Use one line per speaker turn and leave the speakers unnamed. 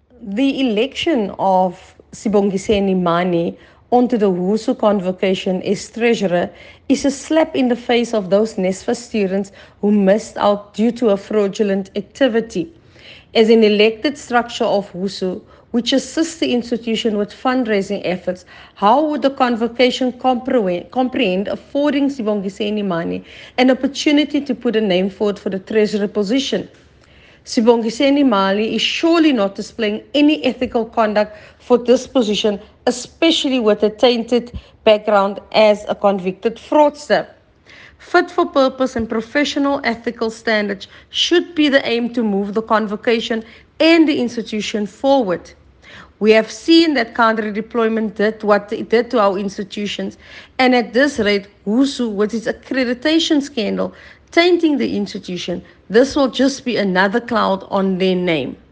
The election of Sibongiseni Mani onto the WUSU convocation as treasurer is a slap in the face of those NESFA students who missed out due to a fraudulent activity. As an elected structure of WUSU, which assists the institution with fundraising efforts, how would the convocation comprehend affording Sibongiseni Mani an opportunity to put a name forward for the treasurer position? Sibongiseni Mali is surely not displaying any ethical conduct for this position, especially with a tainted background as a convicted fraudster. Fit for purpose and professional ethical standards should be the aim to move the convocation and the institution forward. We have seen that counter deployment did what it did to our institutions, and at this rate, WUSU, with its accreditation scandal, tainting the institution, this will just be another cloud on their name.